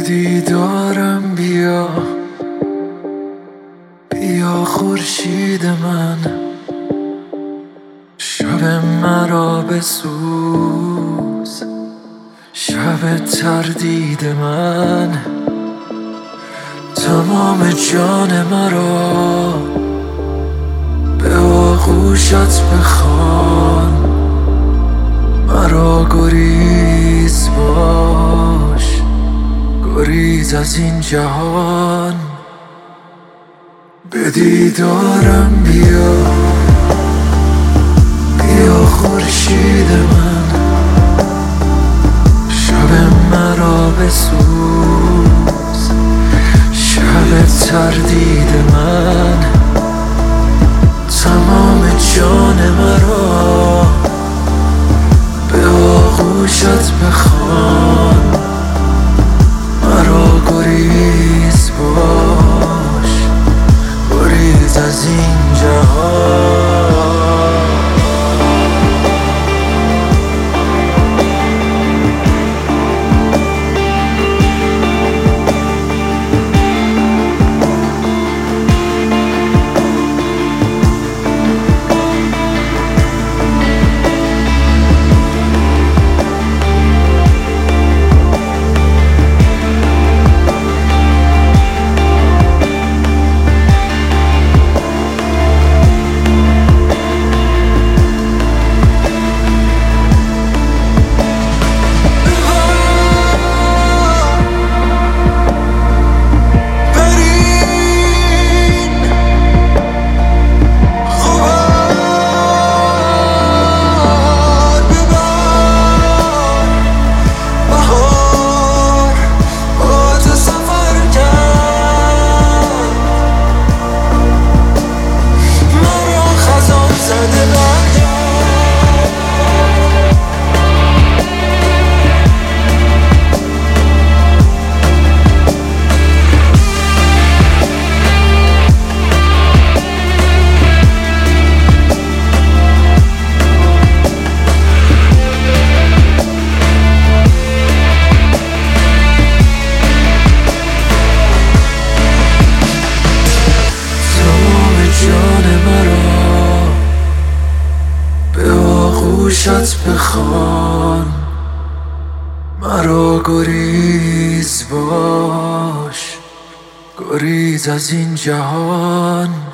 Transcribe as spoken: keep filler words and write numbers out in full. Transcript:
دیدارم بیا، بیا خورشید من، شب مرا بسوز، شب تردید من. تمام جان مرا به آغوشت بخوان، مرا گریز باش، گریز از این جهان. به دیدارم بیا، بیا خورشید من، شب مرا بسوز، شب تردید من. تمام جان مرا به آغوشت بخوان، مرا گریز باش، گریز از این جهان. گوشت بخوان، مرا گریز باش، گریز از این جهان.